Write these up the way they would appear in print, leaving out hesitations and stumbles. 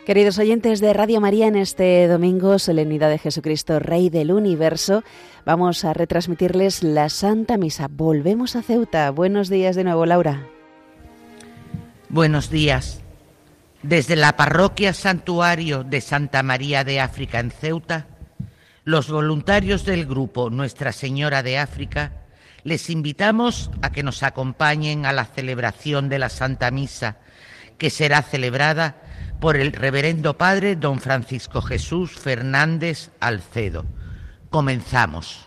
Queridos oyentes de Radio María, en este domingo, solemnidad de Jesucristo, Rey del Universo, vamos a retransmitirles la Santa Misa. Volvemos a Ceuta. Buenos días de nuevo, Laura. Buenos días. Desde la parroquia Santuario de Santa María de África en Ceuta, los voluntarios del grupo Nuestra Señora de África les invitamos a que nos acompañen a la celebración de la Santa Misa, que será celebrada por el Reverendo Padre Don Francisco Jesús Fernández Alcedo. Comenzamos.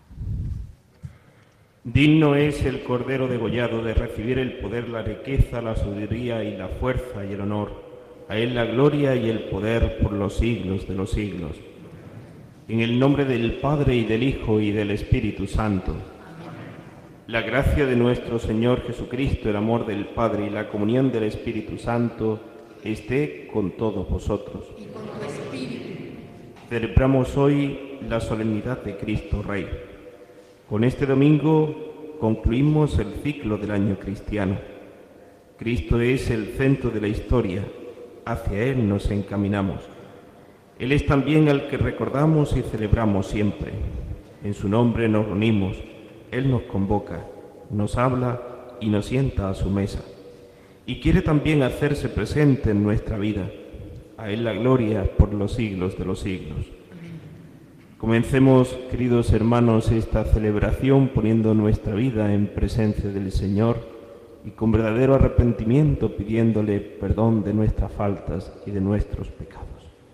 Digno es el Cordero degollado de recibir el poder, la riqueza, la sabiduría y la fuerza y el honor. A él la gloria y el poder por los siglos de los siglos. En el nombre del Padre y del Hijo y del Espíritu Santo. La gracia de nuestro Señor Jesucristo, el amor del Padre y la comunión del Espíritu Santo esté con todos vosotros. Y con tu espíritu. Celebramos hoy la solemnidad de Cristo Rey. Con este domingo concluimos el ciclo del año cristiano. Cristo es el centro de la historia. Hacia Él nos encaminamos. Él es también al que recordamos y celebramos siempre. En su nombre nos reunimos. Él nos convoca, nos habla y nos sienta a su mesa. Y quiere también hacerse presente en nuestra vida. A Él la gloria por los siglos de los siglos. Comencemos, queridos hermanos, esta celebración poniendo nuestra vida en presencia del Señor y con verdadero arrepentimiento pidiéndole perdón de nuestras faltas y de nuestros pecados.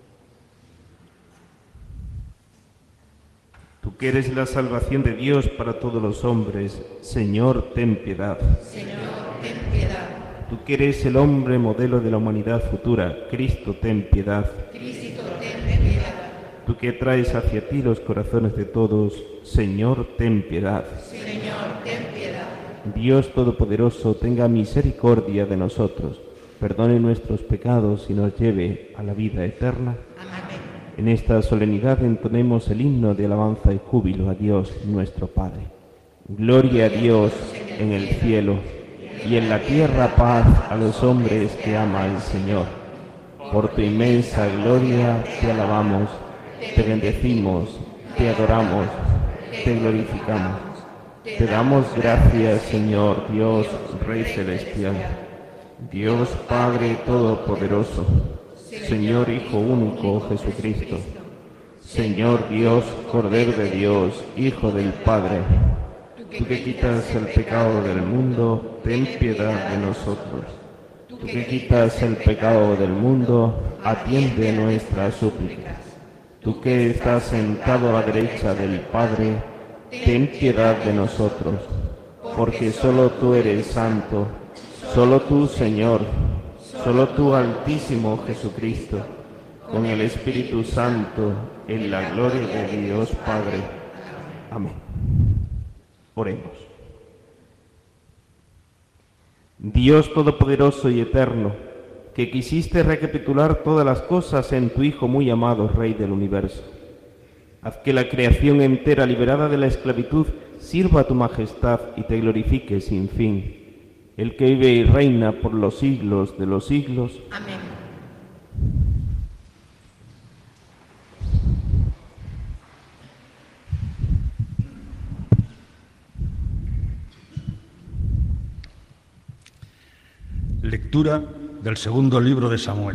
Tú que eres la salvación de Dios para todos los hombres, Señor, ten piedad. Señor, ten piedad. Tú que eres el hombre modelo de la humanidad futura, Cristo, ten piedad. Cristo, ten piedad. Tú que traes hacia ti los corazones de todos, Señor, ten piedad. Señor, ten piedad. Dios Todopoderoso, tenga misericordia de nosotros, perdone nuestros pecados y nos lleve a la vida eterna. Amén. En esta solemnidad entonemos el himno de alabanza y júbilo a Dios nuestro Padre. Gloria a Dios en el cielo y en la tierra paz a los hombres que ama el Señor. Por tu inmensa gloria te alabamos, te bendecimos, te adoramos, te glorificamos. Te damos gracias, Señor Dios, Rey celestial, Dios Padre todopoderoso, Señor Hijo único Jesucristo, Señor Dios, Cordero de Dios, Hijo del Padre. Tú que quitas el pecado del mundo, ten piedad de nosotros. Tú que quitas el pecado del mundo, atiende nuestras súplicas. Tú que estás sentado a la derecha del Padre, ten piedad de nosotros, porque solo tú eres santo, solo tú, Señor, solo tú, Altísimo Jesucristo, con el Espíritu Santo, en la gloria de Dios Padre. Amén. Oremos. Dios Todopoderoso y Eterno, que quisiste recapitular todas las cosas en tu Hijo muy amado, Rey del Universo. Haz que la creación entera, liberada de la esclavitud, sirva a tu majestad y te glorifique sin fin. El que vive y reina por los siglos de los siglos. Amén. Lectura del segundo libro de Samuel.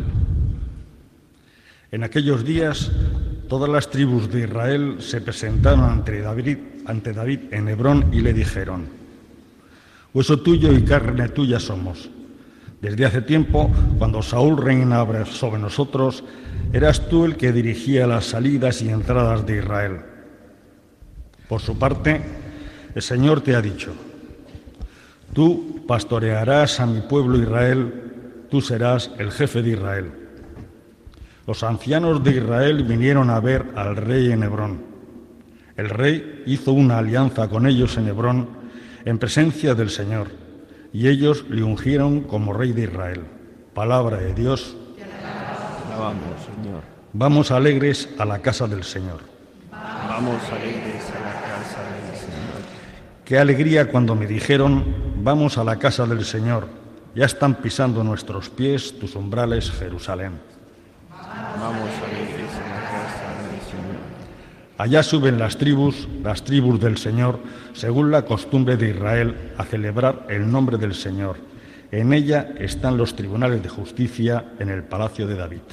En aquellos días, todas las tribus de Israel se presentaron ante David en Hebrón y le dijeron: hueso tuyo y carne tuya somos. Desde hace tiempo, cuando Saúl reinaba sobre nosotros, eras tú el que dirigía las salidas y entradas de Israel. Por su parte, el Señor te ha dicho: tú pastorearás a mi pueblo Israel, tú serás el jefe de Israel. Los ancianos de Israel vinieron a ver al rey en Hebrón. El rey hizo una alianza con ellos en Hebrón, en presencia del Señor, y ellos le ungieron como rey de Israel. Palabra de Dios. Te alabamos, Señor. Vamos alegres a la casa del Señor. Vamos alegres a la casa del Señor. Qué alegría cuando me dijeron: vamos a la casa del Señor. Ya están pisando nuestros pies tus umbrales, Jerusalén. Vamos alegres a la casa del Señor. Allá suben las tribus del Señor, según la costumbre de Israel, a celebrar el nombre del Señor. En ella están los tribunales de justicia en el palacio de David.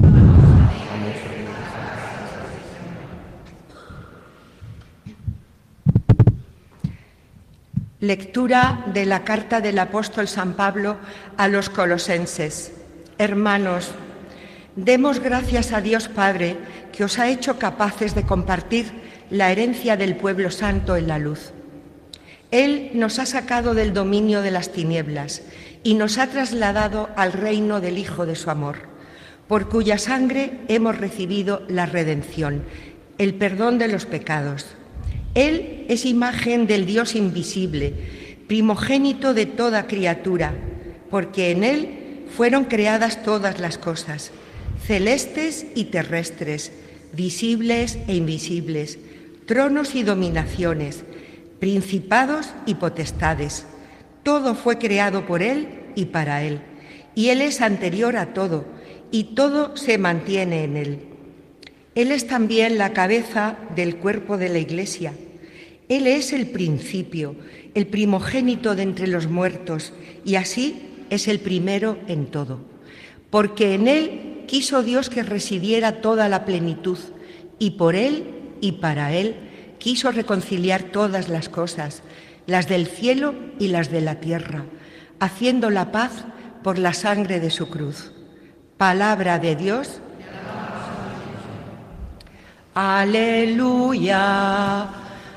Lectura de la carta del apóstol San Pablo a los colosenses. Hermanos, demos gracias a Dios Padre, que os ha hecho capaces de compartir la herencia del pueblo santo en la luz. Él nos ha sacado del dominio de las tinieblas y nos ha trasladado al reino del Hijo de su amor, por cuya sangre hemos recibido la redención, el perdón de los pecados. Él es imagen del Dios invisible, primogénito de toda criatura, porque en Él fueron creadas todas las cosas, celestes y terrestres, visibles e invisibles, tronos y dominaciones, principados y potestades. Todo fue creado por Él y para Él, y Él es anterior a todo, y todo se mantiene en Él. Él es también la cabeza del cuerpo de la Iglesia. Él es el principio, el primogénito de entre los muertos, y así es el primero en todo. Porque en Él quiso Dios que residiera toda la plenitud, y por Él y para Él quiso reconciliar todas las cosas, las del cielo y las de la tierra, haciendo la paz por la sangre de su cruz. Palabra de Dios. Aleluya.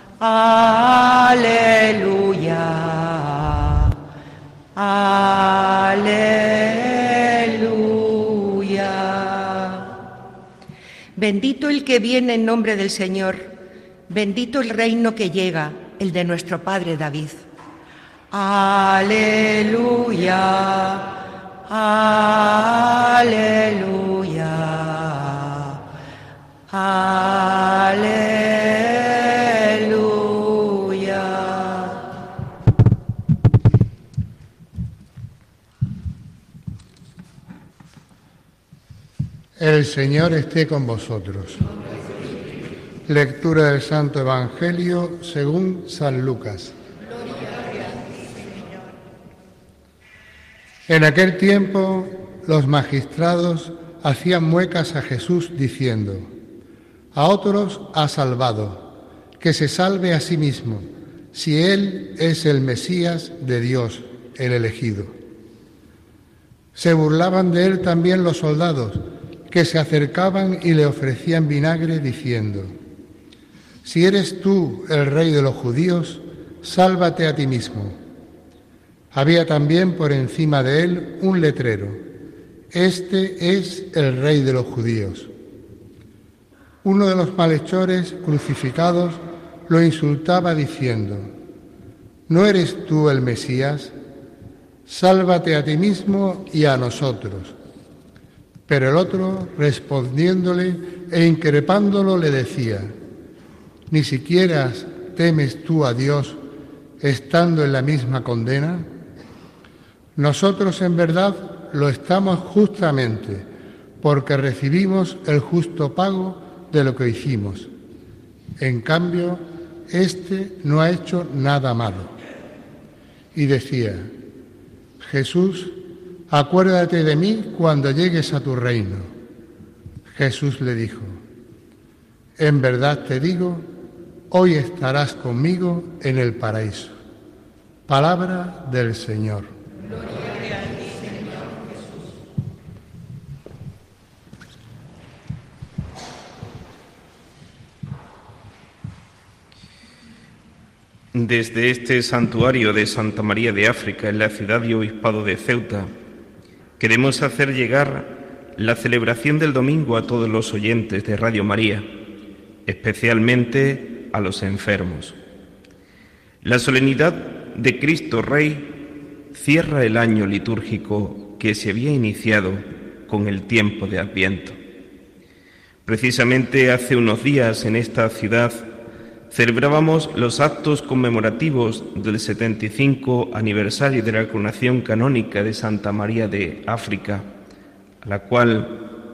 Aleluya, aleluya. Bendito el que viene en nombre del Señor, bendito el reino que llega, el de nuestro Padre David. Aleluya, aleluya, aleluya. El Señor esté con vosotros. Lectura del Santo Evangelio según San Lucas. En aquel tiempo, los magistrados hacían muecas a Jesús diciendo: a otros ha salvado, que se salve a sí mismo, si Él es el Mesías de Dios, el elegido. Se burlaban de Él también los soldados, que se acercaban y le ofrecían vinagre, diciendo: si eres tú el rey de los judíos, sálvate a ti mismo. Había también por encima de él un letrero: este es el rey de los judíos. Uno de los malhechores crucificados lo insultaba diciendo: ¿no eres tú el Mesías? Sálvate a ti mismo y a nosotros. Pero el otro, respondiéndole e increpándolo, le decía: ¿ni siquiera temes tú a Dios estando en la misma condena? Nosotros en verdad lo estamos justamente, porque recibimos el justo pago de lo que hicimos. En cambio, éste no ha hecho nada malo. Y decía: Jesús, acuérdate de mí cuando llegues a tu reino. Jesús le dijo: en verdad te digo, hoy estarás conmigo en el paraíso. Palabra del Señor. Gloria a ti, Señor Jesús. Desde este santuario de Santa María de África, en la ciudad y obispado de Ceuta, queremos hacer llegar la celebración del domingo a todos los oyentes de Radio María, especialmente a los enfermos. La solemnidad de Cristo Rey cierra el año litúrgico que se había iniciado con el tiempo de Adviento. Precisamente hace unos días en esta ciudad celebrábamos los actos conmemorativos del 75 aniversario de la coronación canónica de Santa María de África, a la cual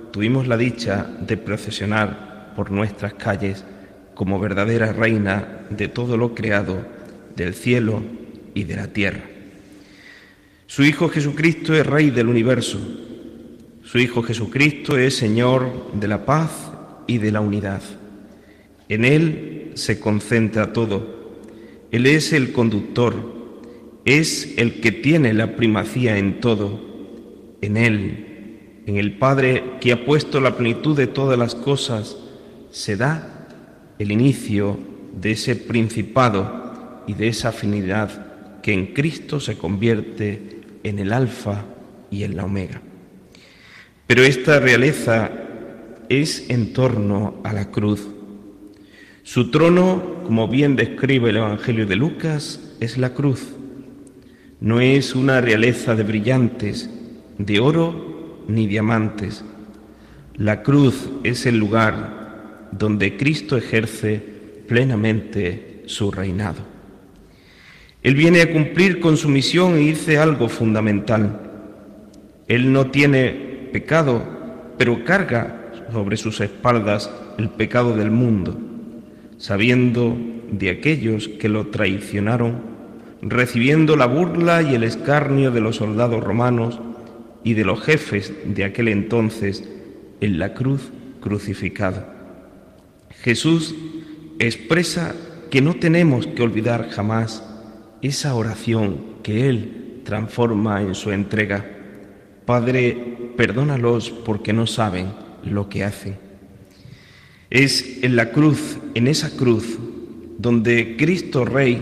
tuvimos la dicha de procesionar por nuestras calles como verdadera reina de todo lo creado, del cielo y de la tierra. Su Hijo Jesucristo es Rey del universo. Su Hijo Jesucristo es Señor de la paz y de la unidad. En Él se concentra todo. Él es el conductor, es el que tiene la primacía en todo. En Él, en el Padre que ha puesto la plenitud de todas las cosas, se da el inicio de ese principado y de esa afinidad que en Cristo se convierte en el Alfa y en la Omega. Pero esta realeza es en torno a la cruz. Su trono, como bien describe el Evangelio de Lucas, es la cruz. No es una realeza de brillantes, de oro ni diamantes. La cruz es el lugar donde Cristo ejerce plenamente su reinado. Él viene a cumplir con su misión y dice algo fundamental. Él no tiene pecado, pero carga sobre sus espaldas el pecado del mundo, sabiendo de aquellos que lo traicionaron, recibiendo la burla y el escarnio de los soldados romanos y de los jefes de aquel entonces en la cruz crucificado. Jesús expresa que no tenemos que olvidar jamás esa oración que Él transforma en su entrega. Padre, perdónalos porque no saben lo que hacen. Es en la cruz, en esa cruz, donde Cristo Rey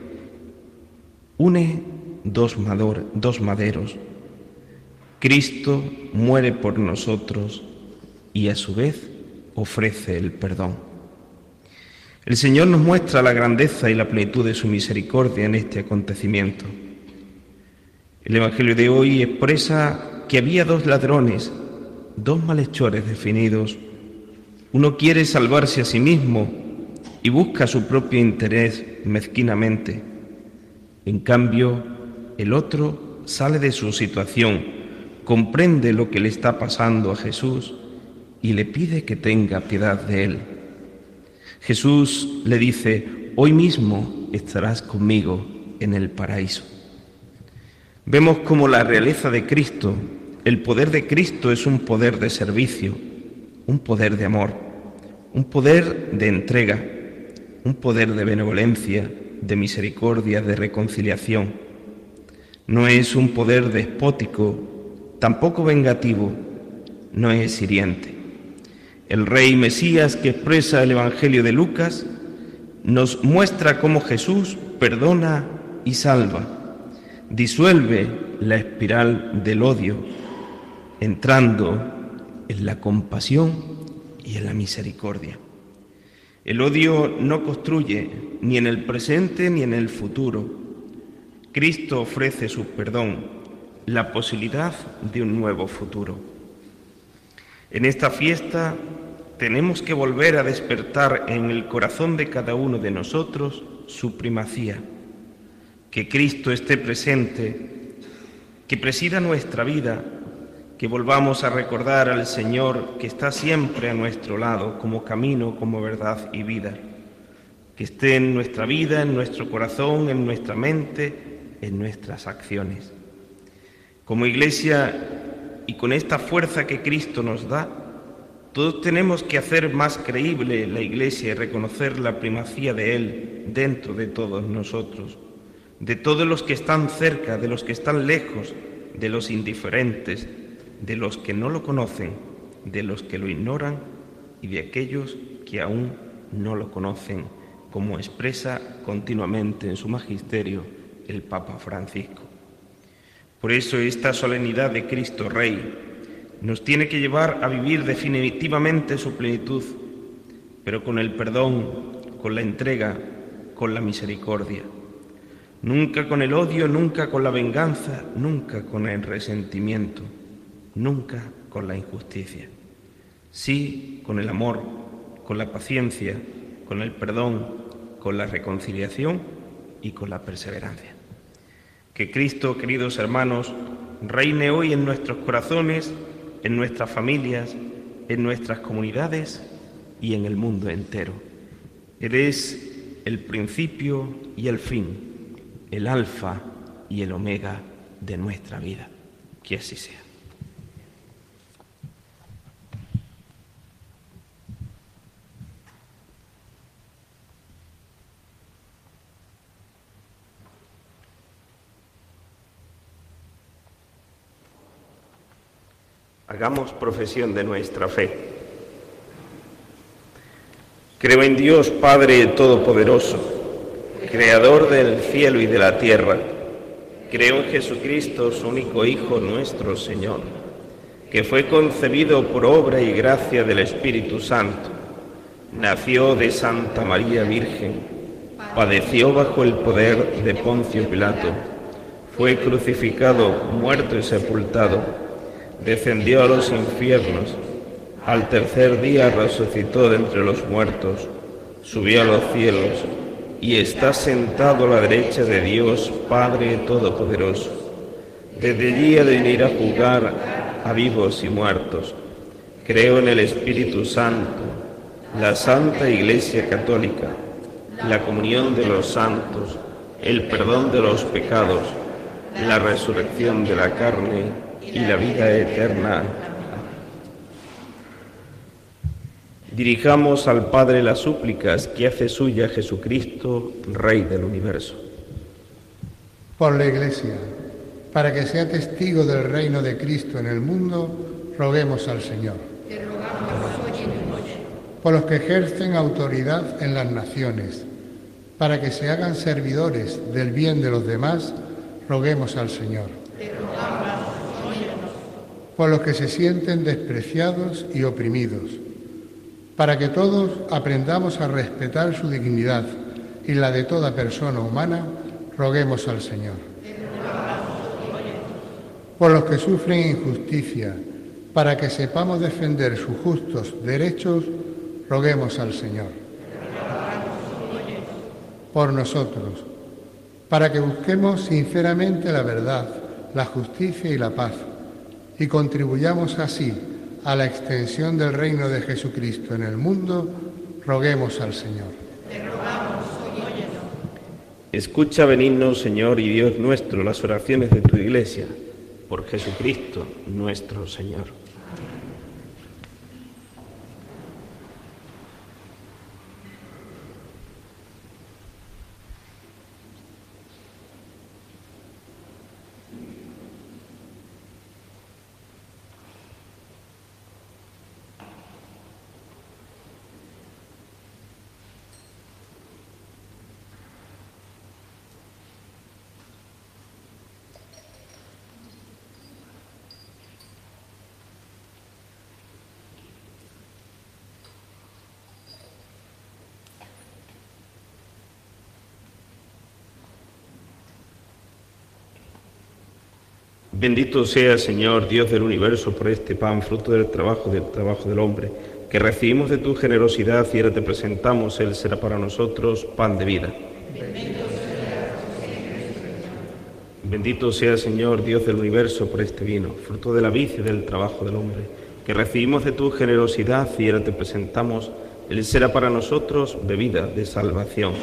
une dos maderos. Cristo muere por nosotros y a su vez ofrece el perdón. El Señor nos muestra la grandeza y la plenitud de su misericordia en este acontecimiento. El Evangelio de hoy expresa que había dos ladrones, dos malhechores definidos. Uno quiere salvarse a sí mismo y busca su propio interés mezquinamente. En cambio, el otro sale de su situación, comprende lo que le está pasando a Jesús y le pide que tenga piedad de él. Jesús le dice: hoy mismo estarás conmigo en el paraíso. Vemos cómo la realeza de Cristo, el poder de Cristo es un poder de servicio, un poder de amor, un poder de entrega, un poder de benevolencia, de misericordia, de reconciliación. No es un poder despótico, tampoco vengativo, no es hiriente. El Rey Mesías que expresa el Evangelio de Lucas nos muestra cómo Jesús perdona y salva, disuelve la espiral del odio, entrando en la compasión y en la misericordia. El odio no construye ni en el presente ni en el futuro. Cristo ofrece su perdón, la posibilidad de un nuevo futuro. En esta fiesta tenemos que volver a despertar en el corazón de cada uno de nosotros su primacía, que Cristo esté presente, que presida nuestra vida, que volvamos a recordar al Señor que está siempre a nuestro lado como camino, como verdad y vida, que esté en nuestra vida, en nuestro corazón, en nuestra mente, en nuestras acciones. Como Iglesia y con esta fuerza que Cristo nos da, todos tenemos que hacer más creíble la Iglesia y reconocer la primacía de Él dentro de todos nosotros, de todos los que están cerca, de los que están lejos, de los indiferentes, de los que no lo conocen, de los que lo ignoran y de aquellos que aún no lo conocen, como expresa continuamente en su magisterio el Papa Francisco. Por eso esta solemnidad de Cristo Rey nos tiene que llevar a vivir definitivamente su plenitud, pero con el perdón, con la entrega, con la misericordia. Nunca con el odio, nunca con la venganza, nunca con el resentimiento, nunca con la injusticia. Sí con el amor, con la paciencia, con el perdón, con la reconciliación y con la perseverancia. Que Cristo, queridos hermanos, reine hoy en nuestros corazones, en nuestras familias, en nuestras comunidades y en el mundo entero. Eres el principio y el fin, el alfa y el omega de nuestra vida. Que así sea. Hagamos profesión de nuestra fe. Creo en Dios Padre Todopoderoso, Creador del cielo y de la tierra. Creo en Jesucristo, su único Hijo, nuestro Señor, que fue concebido por obra y gracia del Espíritu Santo. Nació de Santa María Virgen, padeció bajo el poder de Poncio Pilato, fue crucificado, muerto y sepultado. Descendió a los infiernos, al tercer día resucitó de entre los muertos, subió a los cielos y está sentado a la derecha de Dios Padre Todopoderoso. Desde allí ha de venir a juzgar a vivos y muertos. Creo en el Espíritu Santo, la Santa Iglesia Católica, la comunión de los santos, el perdón de los pecados, la resurrección de la carne y la vida eterna. Dirijamos al Padre las súplicas que hace suya Jesucristo, Rey del universo. Por la Iglesia, para que sea testigo del reino de Cristo en el mundo, roguemos al Señor. Te rogamos hoy en noche. Por los que ejercen autoridad en las naciones, para que se hagan servidores del bien de los demás, roguemos al Señor. Te rogamos hoy en noche. Por los que se sienten despreciados y oprimidos, para que todos aprendamos a respetar su dignidad y la de toda persona humana, roguemos al Señor. Por los que sufren injusticia, para que sepamos defender sus justos derechos, roguemos al Señor. Por nosotros, para que busquemos sinceramente la verdad, la justicia y la paz, y contribuyamos así a la extensión del reino de Jesucristo en el mundo, roguemos al Señor. Escucha benigno, Señor y Dios nuestro, las oraciones de tu Iglesia, por Jesucristo nuestro Señor. Bendito sea, Señor, Dios del universo, por este pan, fruto del trabajo del hombre, que recibimos de tu generosidad y ahora te presentamos. Él será para nosotros pan de vida. Bendito sea, Señor, Dios del universo, por este vino, fruto de la vid y del trabajo del hombre, que recibimos de tu generosidad y ahora te presentamos. Él será para nosotros bebida de salvación.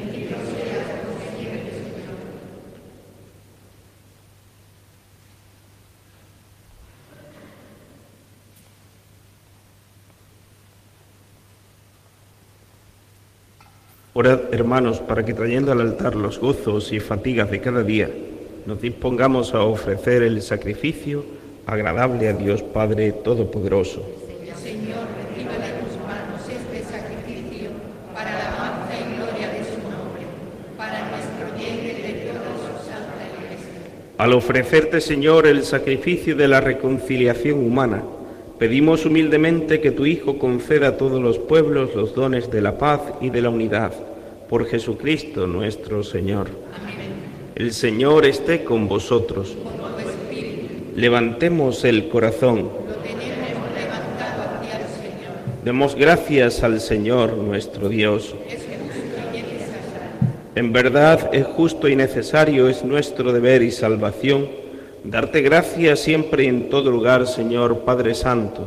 Orad, hermanos, para que trayendo al altar los gozos y fatigas de cada día, nos dispongamos a ofrecer el sacrificio agradable a Dios Padre Todopoderoso. Señor, reciba de tus manos este sacrificio para la alabanza y gloria de su nombre, para nuestro bien y de toda su santa Iglesia. Al ofrecerte, Señor, el sacrificio de la reconciliación humana, pedimos humildemente que tu Hijo conceda a todos los pueblos los dones de la paz y de la unidad, por Jesucristo nuestro Señor. Amén. El Señor esté con vosotros. Con tu espíritu. Levantemos el corazón. Lo tenemos levantado hacia el Señor. Demos gracias al Señor nuestro Dios. Es justo y necesario. En verdad es justo y necesario, es nuestro deber y salvación, darte gracias siempre y en todo lugar, Señor Padre Santo,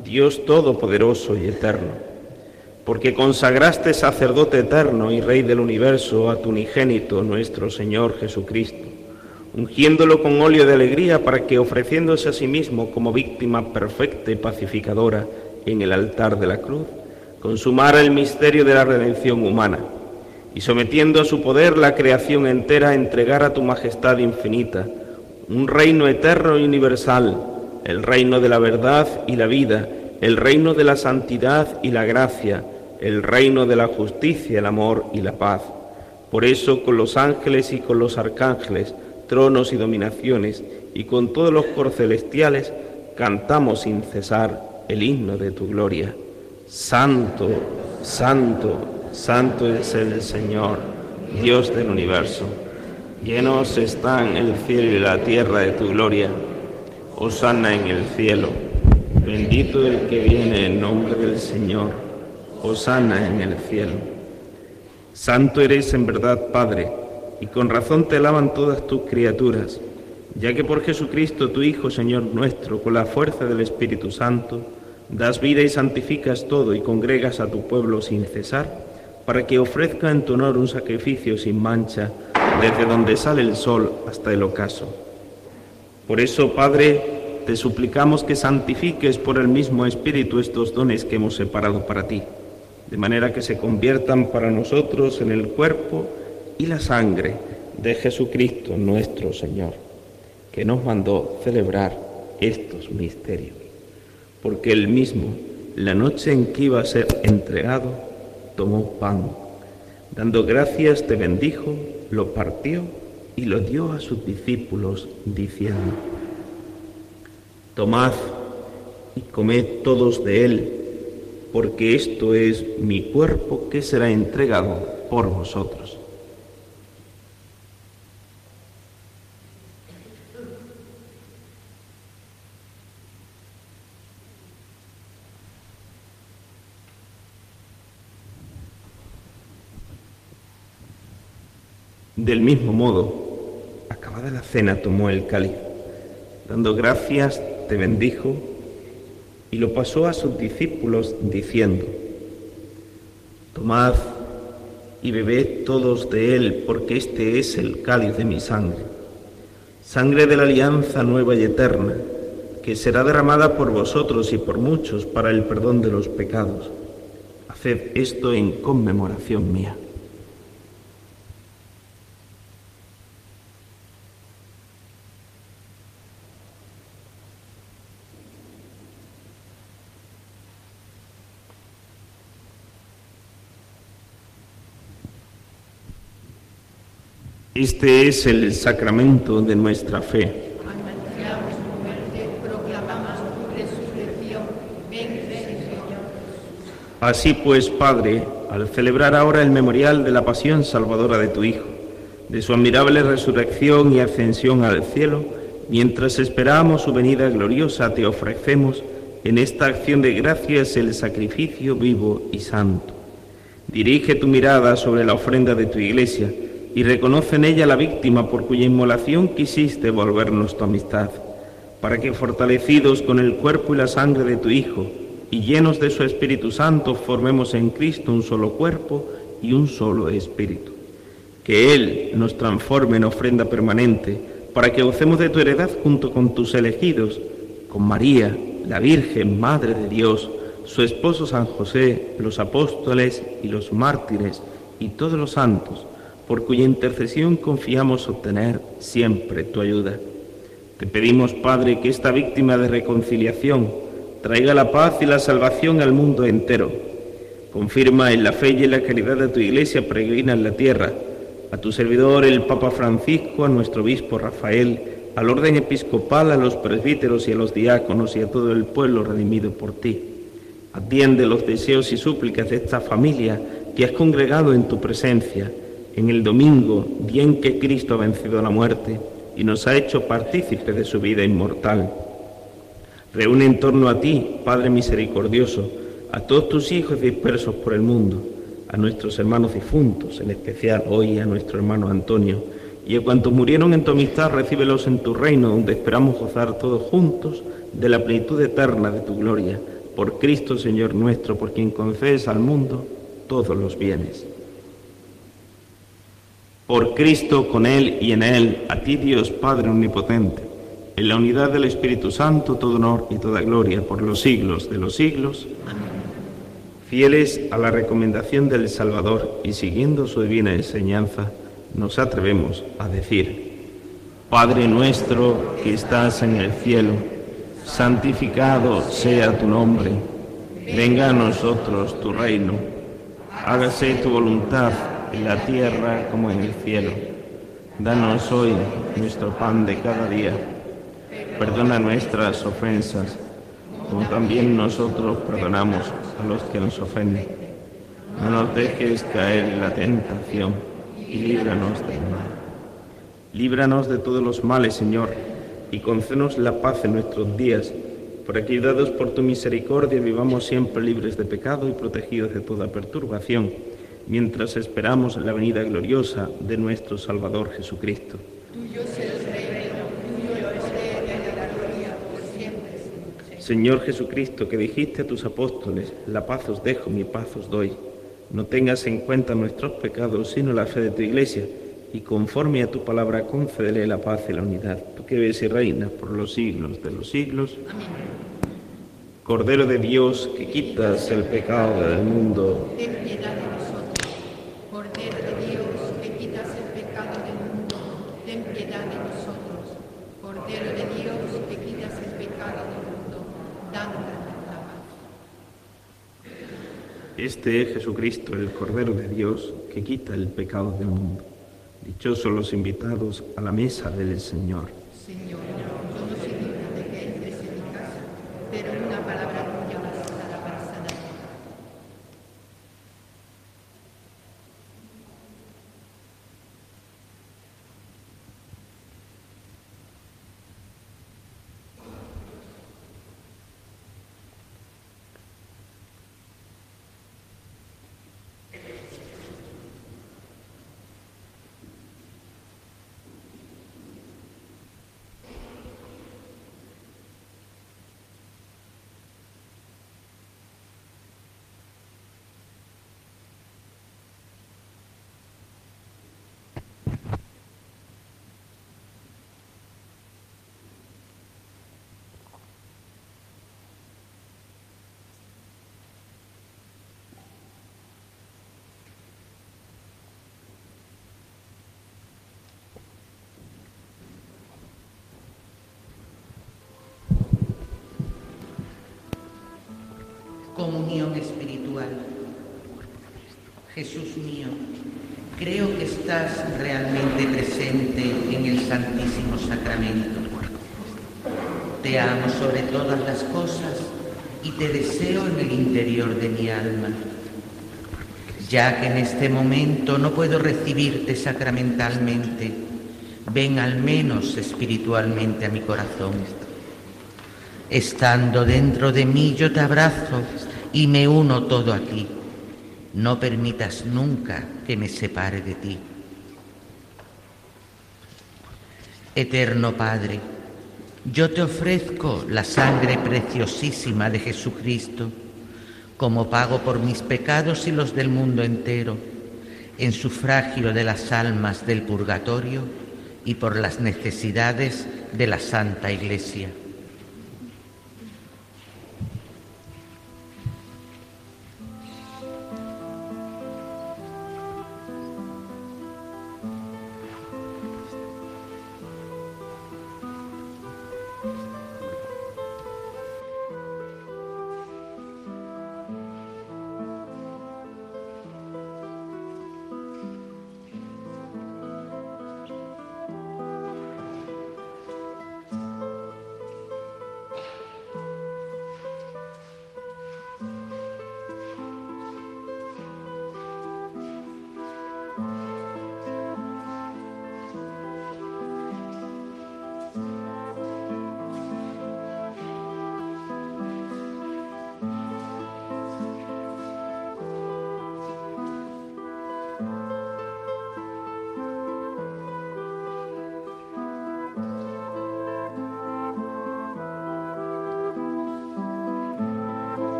Dios todopoderoso y eterno, porque consagraste sacerdote eterno y Rey del universo a tu unigénito, nuestro Señor Jesucristo, ungiéndolo con óleo de alegría para que, ofreciéndose a sí mismo como víctima perfecta y pacificadora en el altar de la cruz, consumara el misterio de la redención humana, y sometiendo a su poder la creación entera, entregara a tu majestad infinita un reino eterno y universal, el reino de la verdad y la vida, el reino de la santidad y la gracia, el reino de la justicia, el amor y la paz. Por eso, con los ángeles y con los arcángeles, tronos y dominaciones, y con todos los coros celestiales, cantamos sin cesar el himno de tu gloria. Santo, santo, santo es el Señor, Dios del universo. Llenos están el cielo y la tierra de tu gloria. Hosana en el cielo. Bendito el que viene en nombre del Señor. Hosana en el cielo. Santo eres en verdad, Padre, y con razón te alaban todas tus criaturas, ya que por Jesucristo, tu Hijo, Señor nuestro, con la fuerza del Espíritu Santo, das vida y santificas todo y congregas a tu pueblo sin cesar, para que ofrezca en tu honor un sacrificio sin mancha, desde donde sale el sol hasta el ocaso. Por eso, Padre, te suplicamos que santifiques por el mismo Espíritu estos dones que hemos separado para ti, de manera que se conviertan para nosotros en el cuerpo y la sangre de Jesucristo nuestro Señor, que nos mandó celebrar estos misterios. Porque él mismo, la noche en que iba a ser entregado, tomó pan, dando gracias te bendijo, lo partió y lo dio a sus discípulos, diciendo: tomad y comed todos de él, porque esto es mi cuerpo que será entregado por vosotros. Del mismo modo, acabada la cena, tomó el cáliz, dando gracias, te bendijo y lo pasó a sus discípulos, diciendo: tomad y bebed todos de él, porque este es el cáliz de mi sangre, sangre de la alianza nueva y eterna, que será derramada por vosotros y por muchos para el perdón de los pecados. Haced esto en conmemoración mía. Este es el sacramento de nuestra fe. Anunciamos tu muerte, proclamamos tu resurrección. Ven, Señor. Así pues, Padre, al celebrar ahora el memorial de la pasión salvadora de tu Hijo, de su admirable resurrección y ascensión al cielo, mientras esperamos su venida gloriosa, te ofrecemos en esta acción de gracias el sacrificio vivo y santo. Dirige tu mirada sobre la ofrenda de tu Iglesia y reconoce en ella la víctima por cuya inmolación quisiste volvernos tu amistad, para que, fortalecidos con el cuerpo y la sangre de tu Hijo y llenos de su Espíritu Santo, formemos en Cristo un solo cuerpo y un solo espíritu. Que Él nos transforme en ofrenda permanente, para que gocemos de tu heredad junto con tus elegidos, con María, la Virgen, Madre de Dios, su esposo San José, los apóstoles y los mártires y todos los santos, por cuya intercesión confiamos obtener siempre tu ayuda. Te pedimos, Padre, que esta víctima de reconciliación traiga la paz y la salvación al mundo entero. Confirma en la fe y en la caridad de tu Iglesia peregrina en la tierra, a tu servidor el Papa Francisco, a nuestro obispo Rafael, al orden episcopal, a los presbíteros y a los diáconos y a todo el pueblo redimido por ti. Atiende los deseos y súplicas de esta familia que has congregado en tu presencia, en el domingo, día en que Cristo ha vencido la muerte y nos ha hecho partícipes de su vida inmortal. Reúne en torno a ti, Padre misericordioso, a todos tus hijos dispersos por el mundo, a nuestros hermanos difuntos, en especial hoy a nuestro hermano Antonio, y a cuantos murieron en tu amistad, recíbelos en tu reino, donde esperamos gozar todos juntos de la plenitud eterna de tu gloria, por Cristo Señor nuestro, por quien concedes al mundo todos los bienes. Por Cristo, con Él y en Él, a ti Dios Padre Omnipotente, en la unidad del Espíritu Santo, todo honor y toda gloria por los siglos de los siglos. Amén. Fieles a la recomendación del Salvador y siguiendo su divina enseñanza, nos atrevemos a decir: Padre nuestro que estás en el cielo, santificado sea tu nombre. Venga a nosotros tu reino. Hágase tu voluntad en la tierra como en el cielo. Danos hoy nuestro pan de cada día. Perdona nuestras ofensas, como también nosotros perdonamos a los que nos ofenden. No nos dejes caer en la tentación y líbranos del mal. Líbranos de todos los males, Señor, y concédenos la paz en nuestros días, para que, ayudados por tu misericordia, vivamos siempre libres de pecado y protegidos de toda perturbación, mientras esperamos la venida gloriosa de nuestro Salvador Jesucristo. Tuyo es el reino, tuyo el poder y la gloria por siempre. Señor Jesucristo, que dijiste a tus apóstoles: la paz os dejo, mi paz os doy. No tengas en cuenta nuestros pecados, sino la fe de tu Iglesia, y conforme a tu palabra concédele la paz y la unidad, tú que vives y reinas por los siglos de los siglos. Amén. Cordero de Dios, que quitas el pecado del mundo, Ten piedad de nosotros. Cordero de Dios, que quitas el pecado del mundo, ten piedad de nosotros. Cordero de Dios, que quitas el pecado del mundo, danos la paz. Este es Jesucristo, el Cordero de Dios, que quita el pecado del mundo. Dichosos los invitados a la mesa del Señor. Señor, yo no soy digna de que entres en mi casa, pero una palabra tuya bastará para sanar. Comunión espiritual. Jesús mío, creo que estás realmente presente en el Santísimo Sacramento. Te amo sobre todas las cosas y te deseo en el interior de mi alma. Ya que en este momento no puedo recibirte sacramentalmente, ven al menos espiritualmente a mi corazón. Estando dentro de mí, yo te abrazo y me uno todo a ti. No permitas nunca que me separe de ti. Eterno Padre, yo te ofrezco la sangre preciosísima de Jesucristo como pago por mis pecados y los del mundo entero, en sufragio de las almas del purgatorio y por las necesidades de la Santa Iglesia.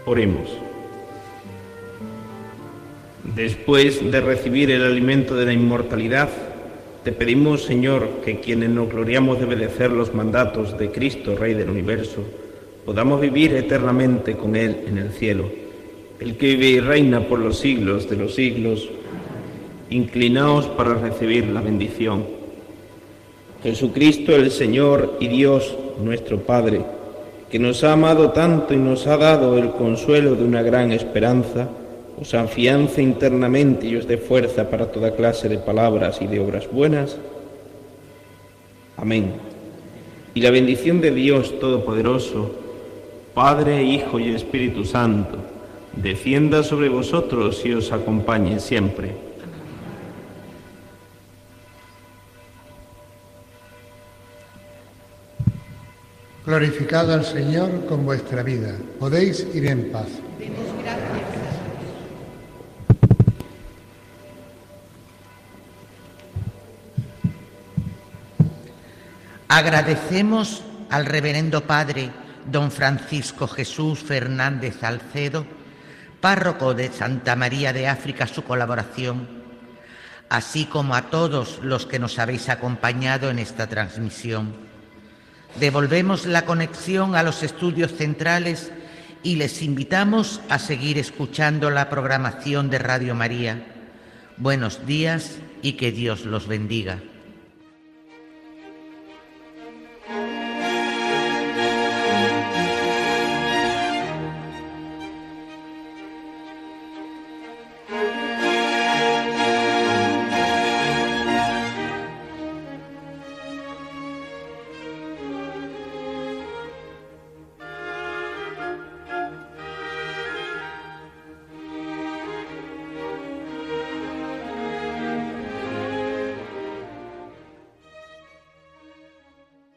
Oremos. Después de recibir el alimento de la inmortalidad, te pedimos, Señor, que quienes nos gloriamos de obedecer los mandatos de Cristo, Rey del Universo, podamos vivir eternamente con Él en el cielo, el que vive y reina por los siglos de los siglos. Inclinaos para recibir la bendición. Jesucristo, el Señor y Dios, nuestro Padre, que nos ha amado tanto y nos ha dado el consuelo de una gran esperanza, os afiance internamente y os dé fuerza para toda clase de palabras y de obras buenas. Amén. Y la bendición de Dios Todopoderoso, Padre, Hijo y Espíritu Santo, descienda sobre vosotros y os acompañe siempre. Glorificad al Señor con vuestra vida. Podéis ir en paz. Demos gracias. Agradecemos al Reverendo Padre don Francisco Jesús Fernández Salcedo, párroco de Santa María de África, su colaboración, así como a todos los que nos habéis acompañado en esta transmisión. Devolvemos la conexión a los estudios centrales y les invitamos a seguir escuchando la programación de Radio María. Buenos días y que Dios los bendiga.